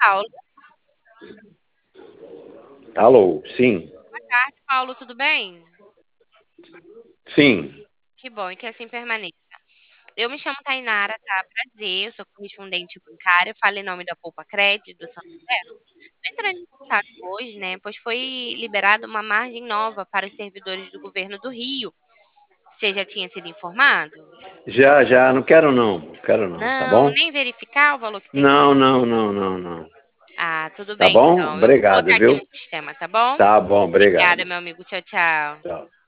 Paulo. Alô, sim, Boa tarde, Paulo, tudo bem? sim. Que bom, e que assim permaneça. Eu me chamo Tainara, tá? Prazer, eu sou correspondente bancária, falo em nome da Poupa Crédito do Santander. Estou entrando em contato hoje, né? Pois foi liberada uma margem nova para os servidores do governo do Rio. Você já tinha sido informado? Já, não quero não, tá Não, bom? nem verificar o valor que tem Não, direito. não, não, não, não. Ah, tudo Tá bem bom? então. Eu vou Obrigado, colocar aqui no viu? sistema, tá bom? Tá bom, Obrigada, obrigado. meu amigo. Tchau, tchau. Tchau.